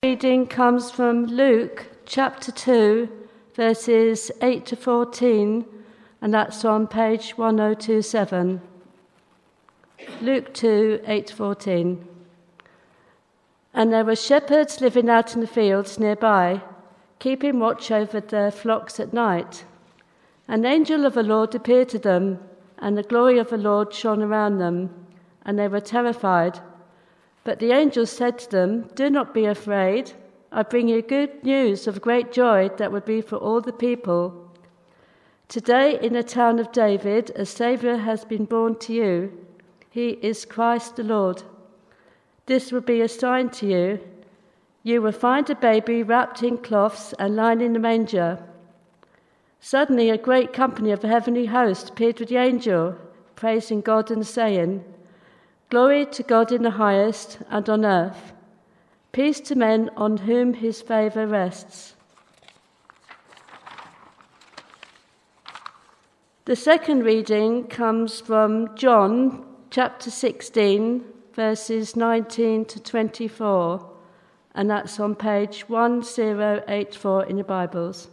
Reading comes from Luke chapter 2, verses 8 to 14, and that's on page 1027. Luke 2, 8 to 14. And there were shepherds living out in the fields nearby, keeping watch over their flocks at night. An angel of the Lord appeared to them, and the glory of the Lord shone around them, and they were terrified. But the angel said to them, "Do not be afraid. I bring you good news of great joy that will be for all the people. Today in the town of David, a Saviour has been born to you. He is Christ the Lord. This will be a sign to you. You will find a baby wrapped in cloths and lying in a manger." Suddenly a great company of the heavenly host appeared with the angel, praising God and saying, "Glory to God in the highest, and on earth, peace to men on whom his favour rests." The second reading comes from John chapter 16, verses 19 to 24, and that's on page 1084 in your Bibles.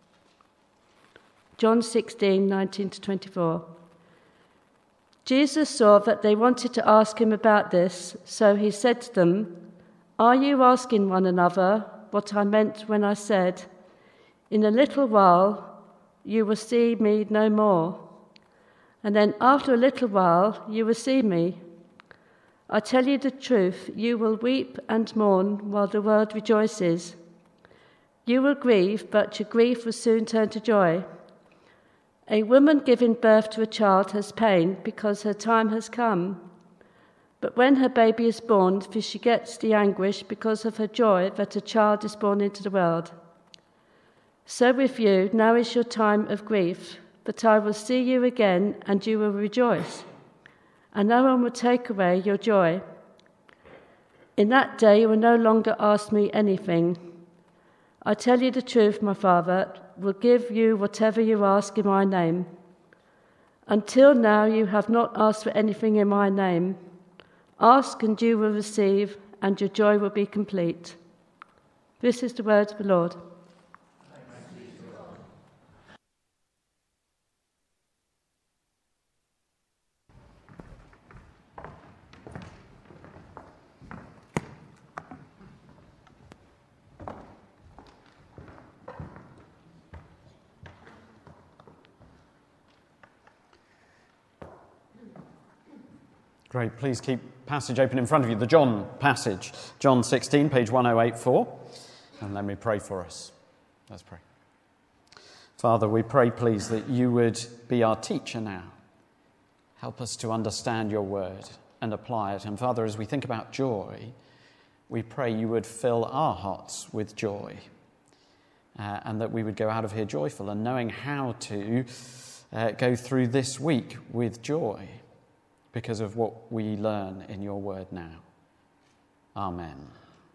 John 16, 19 to 24. Jesus saw that they wanted to ask him about this, so he said to them, "Are you asking one another what I meant when I said, 'In a little while you will see me no more, and then after a little while you will see me'? I tell you the truth, you will weep and mourn while the world rejoices. You will grieve, but your grief will soon turn to joy. A woman giving birth to a child has pain because her time has come. But when her baby is born, she gets the anguish because of her joy that a child is born into the world. So with you, now is your time of grief, but I will see you again and you will rejoice, and no one will take away your joy. In that day you will no longer ask me anything. I tell you the truth, my Father will give you whatever you ask in my name. Until now you have not asked for anything in my name. Ask and you will receive, and your joy will be complete." This is the word of the Lord. Great, please keep passage open in front of you, the John passage, John 16, page 1084. And let me pray for us. Let's pray. Father, we pray, please, that you would be our teacher now. Help us to understand your word and apply it. And Father, as we think about joy, we pray you would fill our hearts with joy, and that we would go out of here joyful and knowing how to go through this week with joy, because of what we learn in your word now. Amen.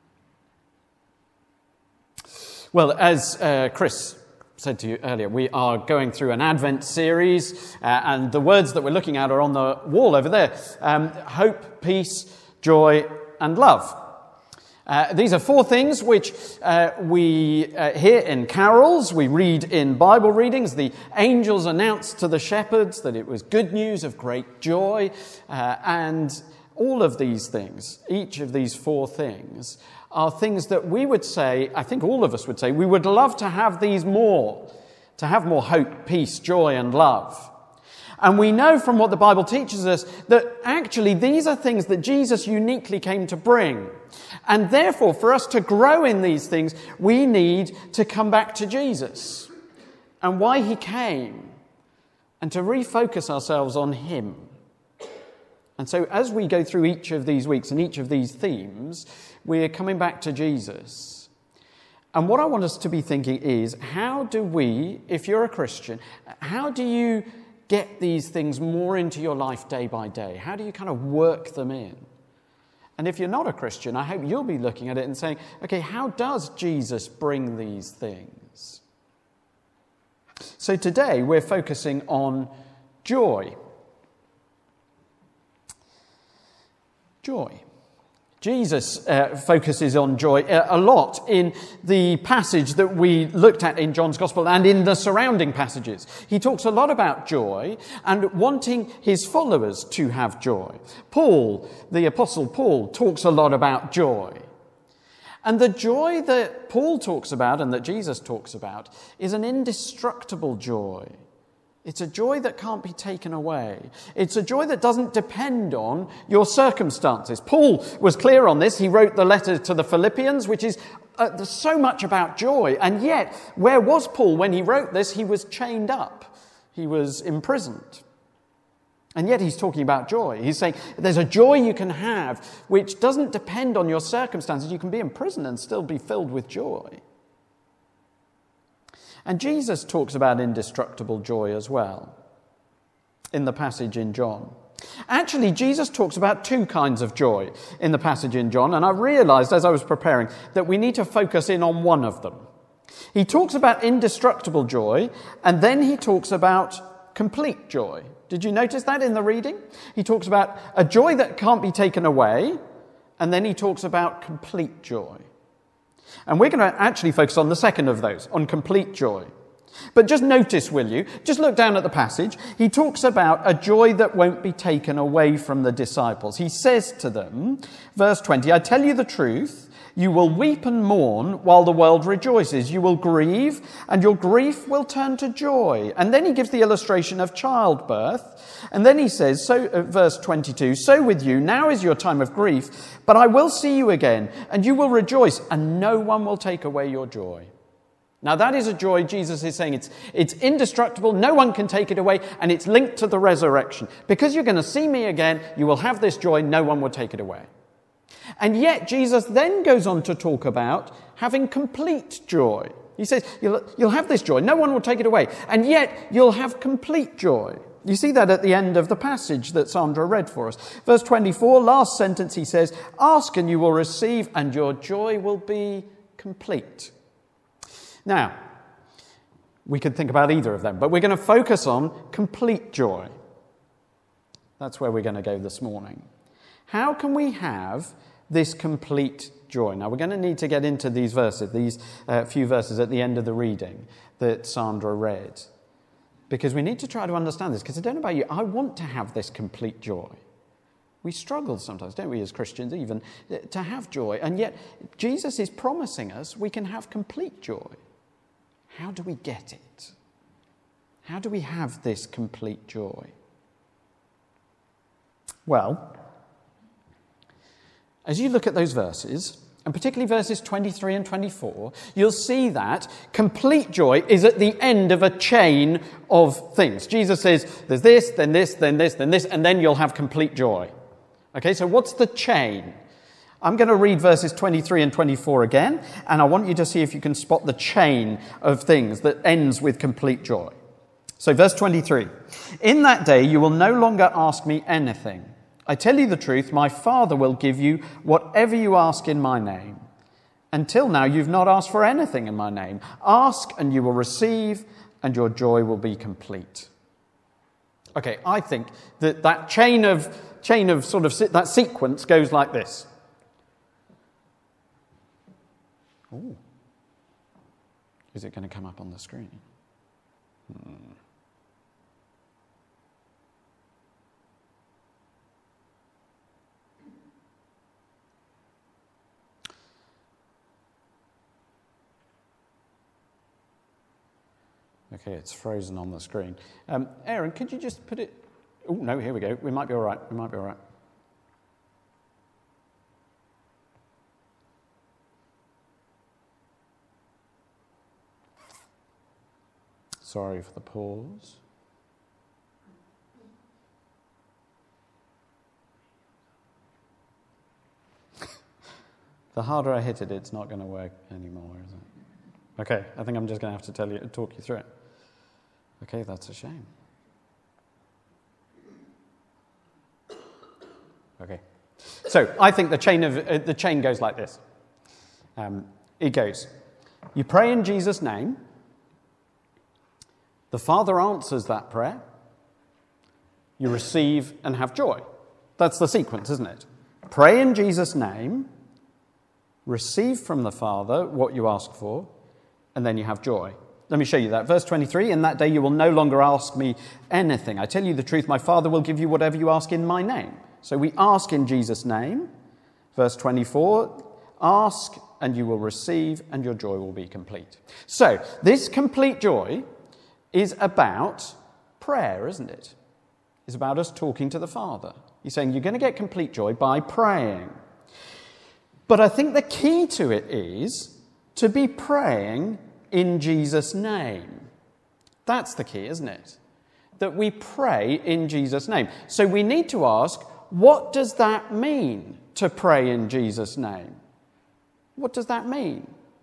Well, as Chris said to you earlier, we are going through an Advent series, and the words that we're looking at are on the wall over there. Hope, peace, joy, and love. These are four things which we hear in carols, we read in Bible readings. The angels announced to the shepherds that it was good news of great joy, and all of these things, each of these four things, are things that we would say, I think all of us would say, we would love to have these more, to have more hope, peace, joy, and love. And we know from what the Bible teaches us that actually these are things that Jesus uniquely came to bring. And therefore, for us to grow in these things, we need to come back to Jesus and why he came, and to refocus ourselves on him. And so as we go through each of these weeks and each of these themes, we're coming back to Jesus. And what I want us to be thinking is, how do we, if you're a Christian, how do you get these things more into your life day by day? How do you kind of work them in? And if you're not a Christian, I hope you'll be looking at it and saying, okay, how does Jesus bring these things? So today we're focusing on joy. Joy. Jesus focuses on joy a lot in the passage that we looked at in John's Gospel and in the surrounding passages. He talks a lot about joy and wanting his followers to have joy. Paul, the Apostle Paul, talks a lot about joy. And the joy that Paul talks about and that Jesus talks about is an indestructible joy. It's a joy that can't be taken away. It's a joy that doesn't depend on your circumstances. Paul was clear on this. He wrote the letter to the Philippians, which is so much about joy. And yet, where was Paul when he wrote this? He was chained up. He was imprisoned. And yet he's talking about joy. He's saying there's a joy you can have which doesn't depend on your circumstances. You can be in prison and still be filled with joy. And Jesus talks about indestructible joy as well in the passage in John. Actually, Jesus talks about two kinds of joy in the passage in John, and I realized as I was preparing that we need to focus in on one of them. He talks about indestructible joy, and then he talks about complete joy. Did you notice that in the reading? He talks about a joy that can't be taken away, and then he talks about complete joy. And we're going to actually focus on the second of those, on complete joy. But just notice, will you? Just look down at the passage. He talks about a joy that won't be taken away from the disciples. He says to them, verse 20, I tell you the truth, you will weep and mourn while the world rejoices. You will grieve, and your grief will turn to joy. And then he gives the illustration of childbirth. And then he says, verse 22, so with you, now is your time of grief, but I will see you again, and you will rejoice, and no one will take away your joy. Now that is a joy, Jesus is saying, it's indestructible, no one can take it away, and it's linked to the resurrection. Because you're going to see me again, you will have this joy, no one will take it away. And yet Jesus then goes on to talk about having complete joy. He says, you'll have this joy, no one will take it away, and yet you'll have complete joy. You see that at the end of the passage that Sandra read for us. Verse 24, last sentence, he says, ask and you will receive, and your joy will be complete. Now, we could think about either of them, but we're going to focus on complete joy. That's where we're going to go this morning. How can we have this complete joy? Now, we're going to need to get into these verses, these few verses at the end of the reading that Sandra read, because we need to try to understand this, because I don't know about you, I want to have this complete joy. We struggle sometimes, don't we, as Christians even, to have joy, and yet Jesus is promising us we can have complete joy. How do we get it? How do we have this complete joy? Well, as you look at those verses, and particularly verses 23 and 24, you'll see that complete joy is at the end of a chain of things. Jesus says, there's this, then this, then this, then this, and then you'll have complete joy. Okay, so what's the chain? I'm going to read verses 23 and 24 again, and I want you to see if you can spot the chain of things that ends with complete joy. So verse 23, in that day you will no longer ask me anything. I tell you the truth, my Father will give you whatever you ask in my name. Until now, you've not asked for anything in my name. Ask and you will receive, and your joy will be complete. Okay, I think that chain of sort of that sequence goes like this. Ooh. Is it going to come up on the screen? Okay, it's frozen on the screen. Aaron, could you just put it... Oh, no, here we go. We might be all right. Sorry for the pause. The harder I hit it, it's not going to work anymore, is it? Okay, I think I'm just going to have to talk you through it. Okay, that's a shame. Okay, so I think the chain goes like this. It goes: you pray in Jesus' name. The Father answers that prayer. You receive and have joy. That's the sequence, isn't it? Pray in Jesus' name, receive from the Father what you ask for, and then you have joy. Let me show you that. Verse 23, in that day you will no longer ask me anything. I tell you the truth, my Father will give you whatever you ask in my name. So we ask in Jesus' name. Verse 24, ask and you will receive and your joy will be complete. So this complete joy is about prayer, isn't it? It's about us talking to the Father. He's saying you're going to get complete joy by praying. But I think the key to it is to be praying in Jesus' name. That's the key, isn't it? That we pray in Jesus' name. So we need to ask, what does that mean to pray in Jesus' name? What does that mean?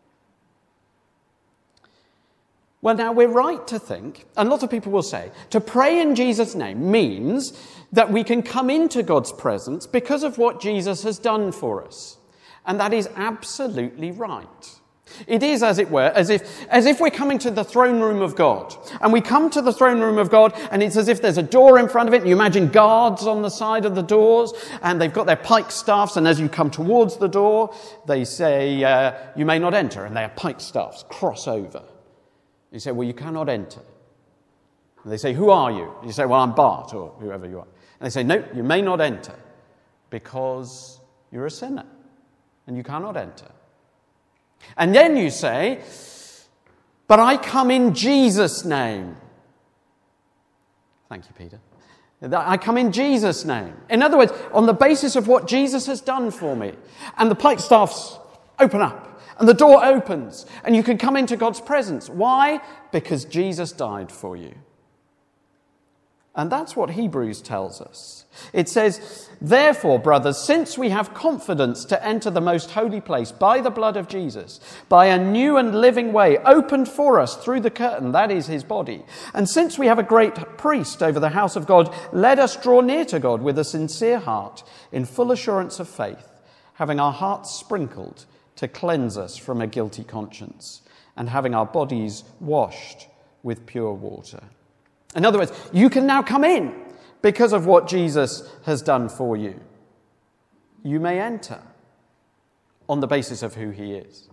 Well, now we're right to think, and lots of people will say, to pray in Jesus' name means that we can come into God's presence because of what Jesus has done for us. And that is absolutely right. It is, as it were, as if we're coming to the throne room of God. And we come to the throne room of God, and it's as if there's a door in front of it, and you imagine guards on the side of the doors, and they've got their pike staffs, and as you come towards the door, they say, you may not enter, and their pike staffs cross over. You say, well, you cannot enter. And they say, who are you? And you say, well, I'm Bart, or whoever you are. And they say, no, you may not enter, because you're a sinner, and you cannot enter. And then you say, but I come in Jesus' name. Thank you, Peter. I come in Jesus' name. In other words, on the basis of what Jesus has done for me. And the pike staffs open up, and the door opens, and you can come into God's presence. Why? Because Jesus died for you. And that's what Hebrews tells us. It says, therefore, brothers, since we have confidence to enter the most holy place by the blood of Jesus, by a new and living way opened for us through the curtain, that is his body, and since we have a great priest over the house of God, let us draw near to God with a sincere heart, in full assurance of faith, having our hearts sprinkled to cleanse us from a guilty conscience, and having our bodies washed with pure water. In other words, you can now come in because of what Jesus has done for you. You may enter on the basis of who he is.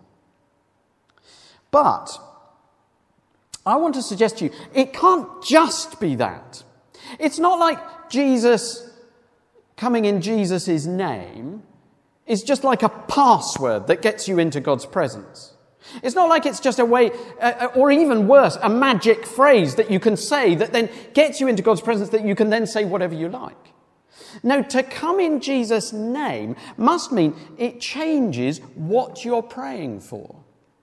But I want to suggest to you, it can't just be that. It's not like Jesus coming in Jesus' name is just like a password that gets you into God's presence. It's not like it's just a way, or even worse, a magic phrase that you can say that then gets you into God's presence that you can then say whatever you like. No, to come in Jesus' name must mean it changes what you're praying for.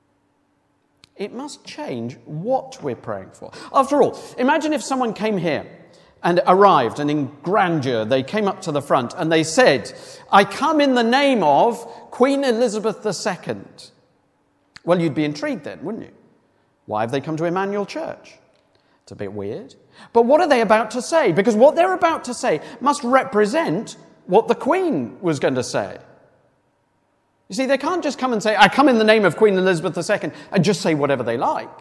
It must change what we're praying for. After all, imagine if someone came here and arrived, and in grandeur they came up to the front and they said, I come in the name of Queen Elizabeth II. Well, you'd be intrigued then, wouldn't you? Why have they come to Emmanuel Church? It's a bit weird. But what are they about to say? Because what they're about to say must represent what the Queen was going to say. You see, they can't just come and say, I come in the name of Queen Elizabeth II, and just say whatever they like.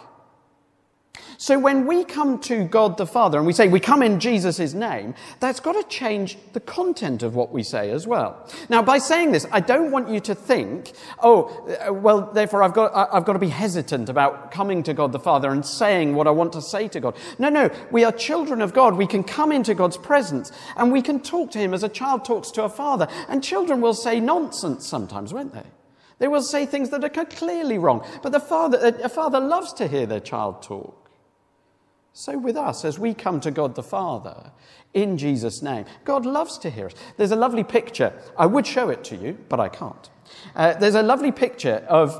So when we come to God the Father and we say we come in Jesus' name, that's got to change the content of what we say as well. Now, by saying this, I don't want you to think, well, therefore I've got to be hesitant about coming to God the Father and saying what I want to say to God. No, we are children of God. We can come into God's presence and we can talk to him as a child talks to a father. And children will say nonsense sometimes, won't they? They will say things that are clearly wrong. But a father loves to hear their child talk. So with us, as we come to God the Father in Jesus' name, God loves to hear us. There's a lovely picture. I would show it to you, but I can't. There's a lovely picture of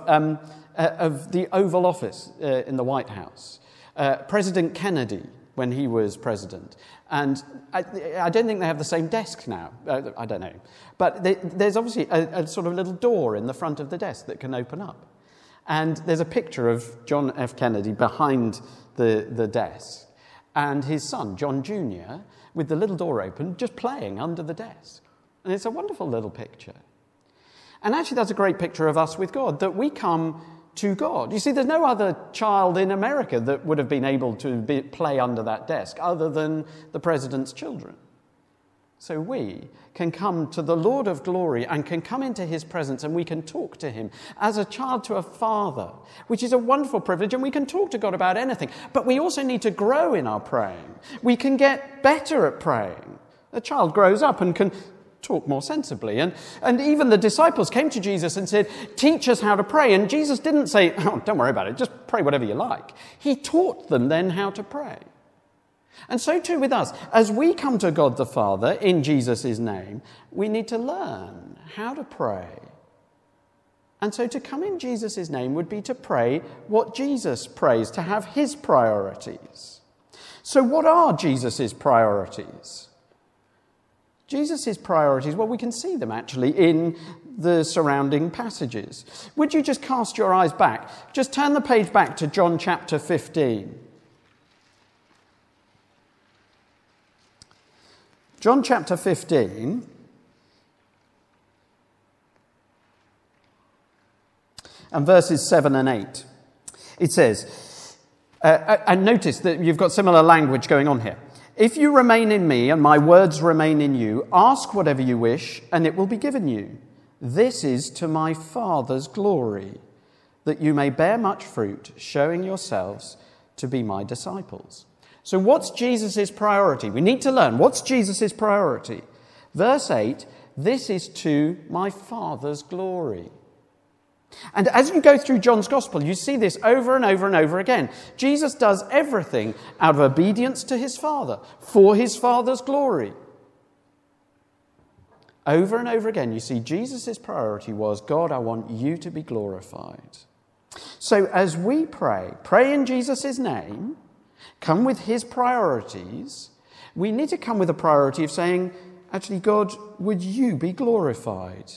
the Oval Office in the White House. President Kennedy, when he was president. And I don't think they have the same desk now. I don't know. But there's obviously a sort of little door in the front of the desk that can open up. And there's a picture of John F. Kennedy behind the desk, and his son, John Jr., with the little door open, just playing under the desk. And it's a wonderful little picture. And actually that's a great picture of us with God, that we come to God. You see, there's no other child in America that would have been able to play under that desk other than the president's children. So we can come to the Lord of glory and can come into his presence, and we can talk to him as a child to a father, which is a wonderful privilege, and we can talk to God about anything. But we also need to grow in our praying. We can get better at praying. A child grows up and can talk more sensibly. And even the disciples came to Jesus and said, teach us how to pray. And Jesus didn't say, oh, don't worry about it, just pray whatever you like. He taught them then how to pray. And so too with us. As we come to God the Father in Jesus' name, we need to learn how to pray. And so to come in Jesus' name would be to pray what Jesus prays, to have his priorities. So what are Jesus' priorities? Jesus' priorities, well, we can see them actually in the surrounding passages. Would you just cast your eyes back? Just turn the page back to John chapter 15. John chapter 15, and verses 7 and 8. It says, and notice that you've got similar language going on here. If you remain in me and my words remain in you, ask whatever you wish and it will be given you. This is to my Father's glory, that you may bear much fruit, showing yourselves to be my disciples. So what's Jesus' priority? We need to learn. What's Jesus' priority? Verse 8, this is to my Father's glory. And as you go through John's Gospel, you see this over and over and over again. Jesus does everything out of obedience to his Father, for his Father's glory. Over and over again, you see Jesus' priority was, God, I want you to be glorified. So as we pray in Jesus' name, come with his priorities, we need to come with a priority of saying, actually, God, would you be glorified?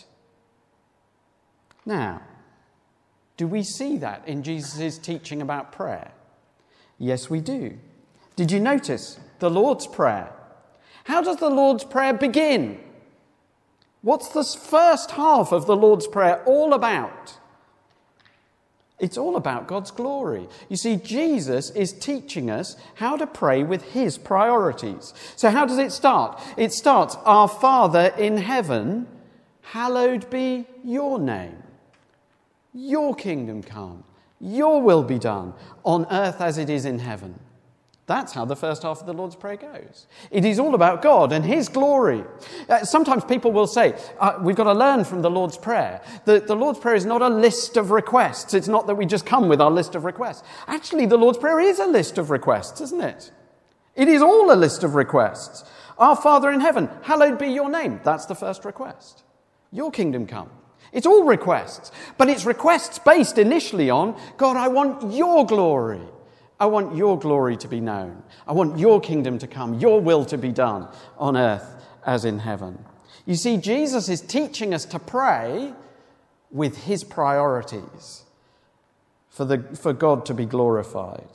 Now, do we see that in Jesus' teaching about prayer? Yes, we do. Did you notice the Lord's Prayer? How does the Lord's Prayer begin? What's the first half of the Lord's Prayer all about? It's all about God's glory. You see, Jesus is teaching us how to pray with his priorities. So how does it start? It starts, Our Father in heaven, hallowed be your name. Your kingdom come. Your will be done on earth as it is in heaven. That's how the first half of the Lord's Prayer goes. It is all about God and his glory. Sometimes people will say, we've got to learn from the Lord's Prayer. The Lord's Prayer is not a list of requests. It's not that we just come with our list of requests. Actually, the Lord's Prayer is a list of requests, isn't it? It is all a list of requests. Our Father in heaven, hallowed be your name. That's the first request. Your kingdom come. It's all requests. But it's requests based initially on, God, I want your glory. I want your glory to be known. I want your kingdom to come, your will to be done on earth as in heaven. You see, Jesus is teaching us to pray with his priorities for God to be glorified.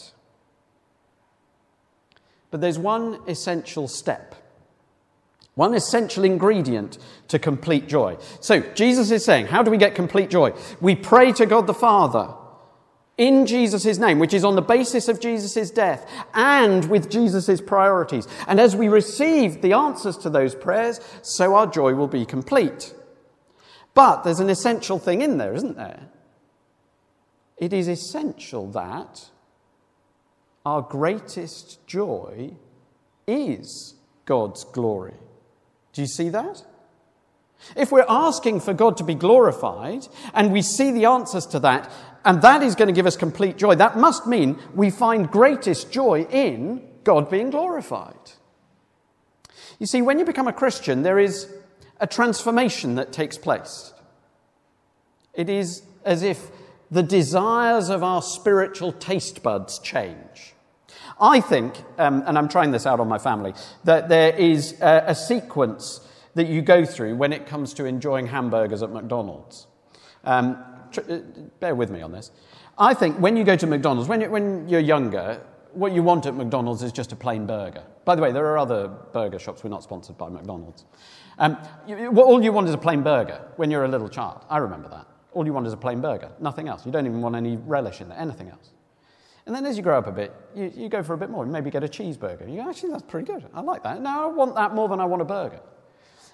But there's one essential step, one essential ingredient to complete joy. So Jesus is saying, how do we get complete joy? We pray to God the Father in Jesus' name, which is on the basis of Jesus' death and with Jesus' priorities. And as we receive the answers to those prayers, so our joy will be complete. But there's an essential thing in there, isn't there? It is essential that our greatest joy is God's glory. Do you see that? If we're asking for God to be glorified and we see the answers to that, and that is going to give us complete joy, that must mean we find greatest joy in God being glorified. You see, when you become a Christian, there is a transformation that takes place. It is as if the desires of our spiritual taste buds change. I think, and I'm trying this out on my family, that there is a sequence that you go through when it comes to enjoying hamburgers at McDonald's. Bear with me on this. I think when you go to McDonald's, when you're younger, what you want at McDonald's is just a plain burger. By the way, there are other burger shops. We're not sponsored by McDonald's. All you want is a plain burger when you're a little child. I remember that. All you want is a plain burger, nothing else. You don't even want any relish in there, anything else. And then as you grow up a bit, you go for a bit more. You maybe get a cheeseburger. You go, actually, that's pretty good. I like that. Now I want that more than I want a burger.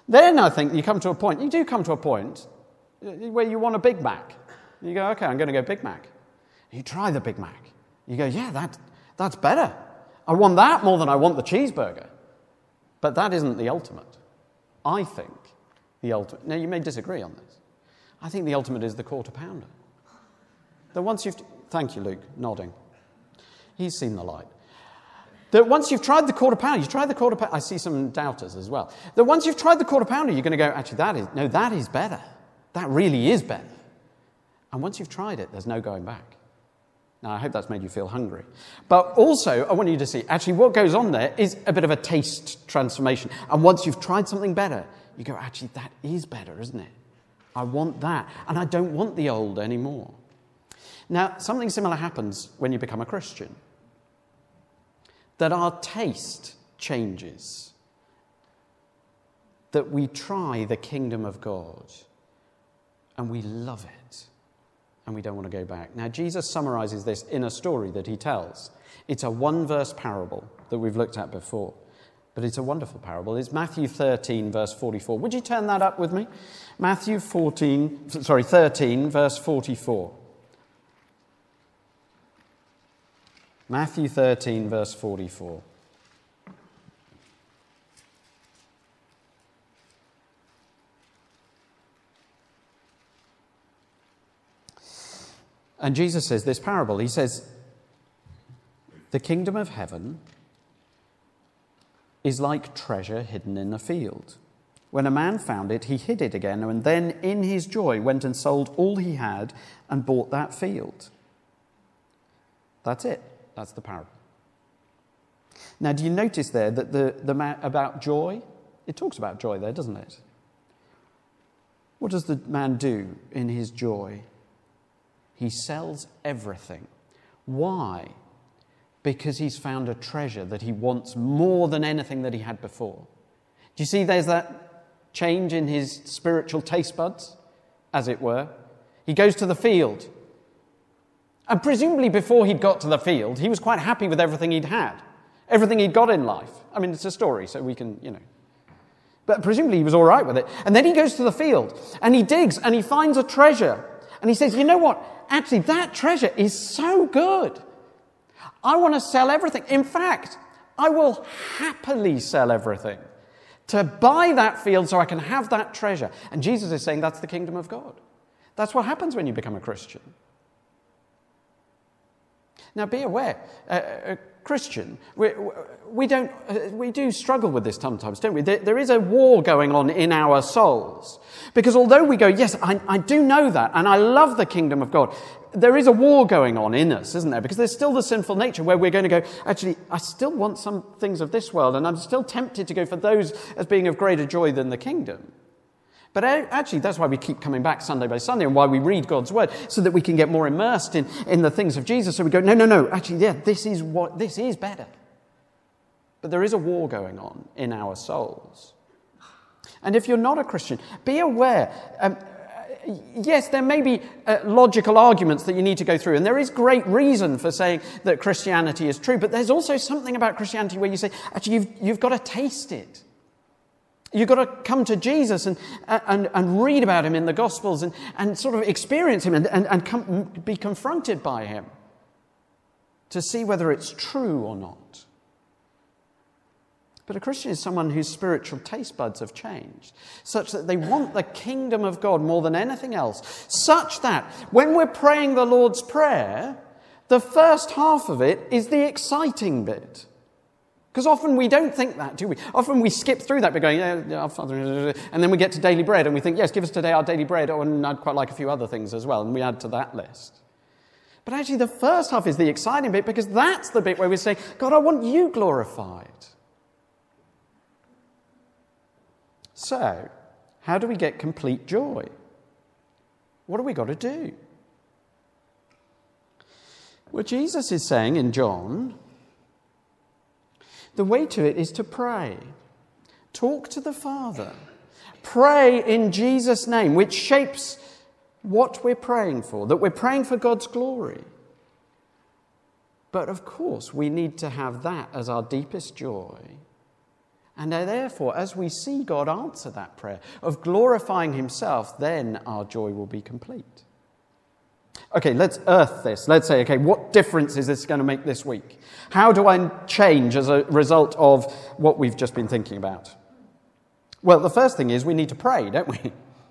Then I think you do come to a point where you want a Big Mac. You go, okay, I'm going to go Big Mac. You try the Big Mac. You go, yeah, that's better. I want that more than I want the cheeseburger. But that isn't the ultimate. I think the ultimate... Now, you may disagree on this. I think the ultimate is the Quarter Pounder. That once you've... Thank you, Luke, nodding. He's seen the light. That once you've tried the Quarter Pounder, I see some doubters as well. That once you've tried the Quarter Pounder, you're going to go, actually, that is better. That really is better. And once you've tried it, there's no going back. Now, I hope that's made you feel hungry. But also, I want you to see, actually, what goes on there is a bit of a taste transformation. And once you've tried something better, you go, actually, that is better, isn't it? I want that. And I don't want the old anymore. Now, something similar happens when you become a Christian. That our taste changes. That we try the kingdom of God. And we love it. And we don't want to go back. Now, Jesus summarizes this in a story that he tells. It's a one-verse parable that we've looked at before. But it's a wonderful parable. It's Matthew 13, verse 44. Would you turn that up with me? Matthew 13, verse 44. Matthew 13, verse 44. And Jesus says this parable. He says, the kingdom of heaven is like treasure hidden in a field. When a man found it, he hid it again, and then in his joy went and sold all he had and bought that field. That's it. That's the parable. Now, do you notice there that the man about joy? It talks about joy there, doesn't it? What does the man do in his joy? He sells everything. Why? Because he's found a treasure that he wants more than anything that he had before. Do you see there's that change in his spiritual taste buds, as it were? He goes to the field. And presumably before he'd got to the field, he was quite happy with everything he'd had, everything he'd got in life. I mean, it's a story, so we can, But presumably he was all right with it. And then he goes to the field, and he digs, and he finds a treasure. And he says, you know what? Actually, that treasure is so good. I want to sell everything. In fact, I will happily sell everything to buy that field so I can have that treasure. And Jesus is saying that's the kingdom of God. That's what happens when you become a Christian. Now, be aware, Christian, we do struggle with this sometimes, don't we? There is a war going on in our souls. Because although we go, yes, I do know that, and I love the kingdom of God, there is a war going on in us, isn't there? Because there's still the sinful nature where we're going to go, actually, I still want some things of this world, and I'm still tempted to go for those as being of greater joy than the kingdom. But actually, that's why we keep coming back Sunday by Sunday and why we read God's word, so that we can get more immersed in the things of Jesus. So we go, no, actually, yeah, this is better. But there is a war going on in our souls. And if you're not a Christian, be aware. Yes, there may be logical arguments that you need to go through, and there is great reason for saying that Christianity is true, but there's also something about Christianity where you say, actually, you've got to taste it. You've got to come to Jesus and read about him in the Gospels and sort of experience him and be confronted by him to see whether it's true or not. But a Christian is someone whose spiritual taste buds have changed, such that they want the kingdom of God more than anything else, such that when we're praying the Lord's Prayer, the first half of it is the exciting bit. Because often we don't think that, do we? Often we skip through that by going, yeah, Father, and then we get to daily bread and we think, yes, give us today our daily bread, and I'd quite like a few other things as well, and we add to that list. But actually the first half is the exciting bit, because that's the bit where we're saying, God, I want you glorified. So, how do we get complete joy? What have we got to do? Well, Jesus is saying in John, the way to it is to pray. Talk to the Father. Pray in Jesus' name, which shapes what we're praying for, that we're praying for God's glory. But of course, we need to have that as our deepest joy. And therefore, as we see God answer that prayer of glorifying himself, then our joy will be complete. Okay, let's earth this. Let's say, okay, what difference is this going to make this week? How do I change as a result of what we've just been thinking about? Well, the first thing is we need to pray, don't we?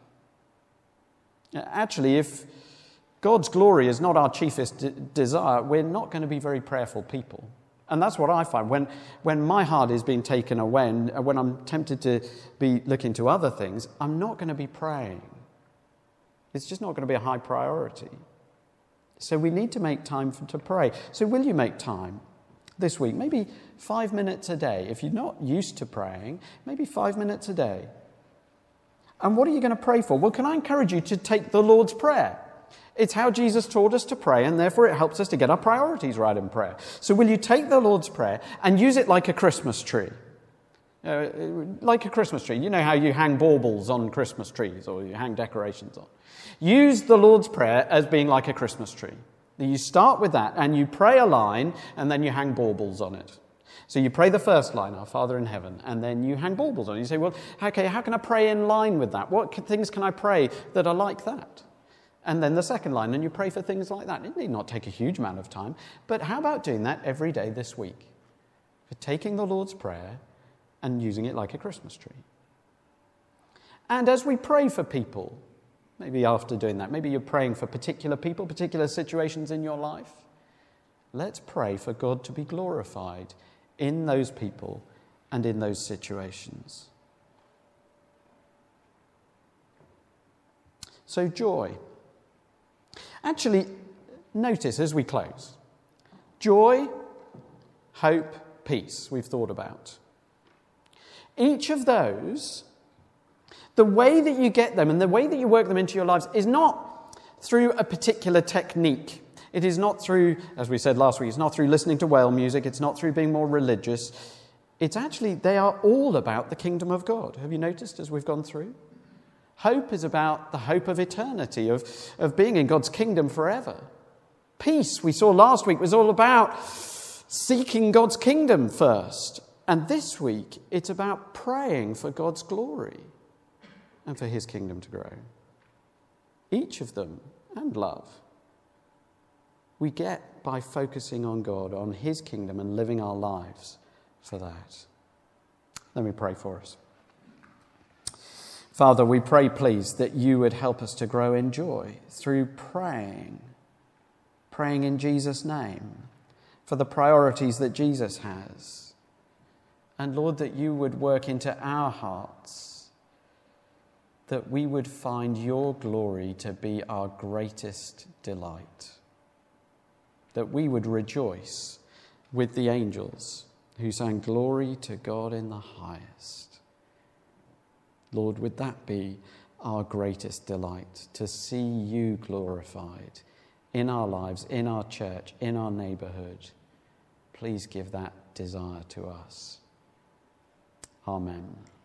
Actually, if God's glory is not our chiefest desire, we're not going to be very prayerful people. And that's what I find. When my heart is being taken away and when I'm tempted to be looking to other things, I'm not going to be praying. It's just not going to be a high priority. So we need to make time to pray. So will you make time this week? Maybe 5 minutes a day. If you're not used to praying, maybe 5 minutes a day. And what are you going to pray for? Well, can I encourage you to take the Lord's Prayer? It's how Jesus taught us to pray, and therefore it helps us to get our priorities right in prayer. So will you take the Lord's Prayer and use it like a Christmas tree? Like a Christmas tree. You know how you hang baubles on Christmas trees or you hang decorations on. Use the Lord's Prayer as being like a Christmas tree. You start with that and you pray a line and then you hang baubles on it. So you pray the first line, Our Father in Heaven, and then you hang baubles on it. You say, well, okay, how can I pray in line with that? What things can I pray that are like that? And then the second line, and you pray for things like that. It need not take a huge amount of time, but how about doing that every day this week? For taking the Lord's Prayer and using it like a Christmas tree. And as we pray for people, maybe after doing that, maybe you're praying for particular people, particular situations in your life. Let's pray for God to be glorified in those people and in those situations. So joy. Actually, notice as we close, joy, hope, peace, we've thought about. Each of those, the way that you get them and the way that you work them into your lives is not through a particular technique. It is not through, as we said last week, it's not through listening to whale music, it's not through being more religious. It's actually, they are all about the kingdom of God. Have you noticed as we've gone through? Hope is about the hope of eternity, of being in God's kingdom forever. Peace, we saw last week, was all about seeking God's kingdom first. And this week, it's about praying for God's glory and for his kingdom to grow. Each of them, and love, we get by focusing on God, on his kingdom, and living our lives for that. Let me pray for us. Father, we pray, please, that you would help us to grow in joy through praying in Jesus' name for the priorities that Jesus has. And Lord, that you would work into our hearts, that we would find your glory to be our greatest delight, that we would rejoice with the angels who sang glory to God in the highest. Lord, would that be our greatest delight, to see you glorified in our lives, in our church, in our neighbourhood. Please give that desire to us. Amen.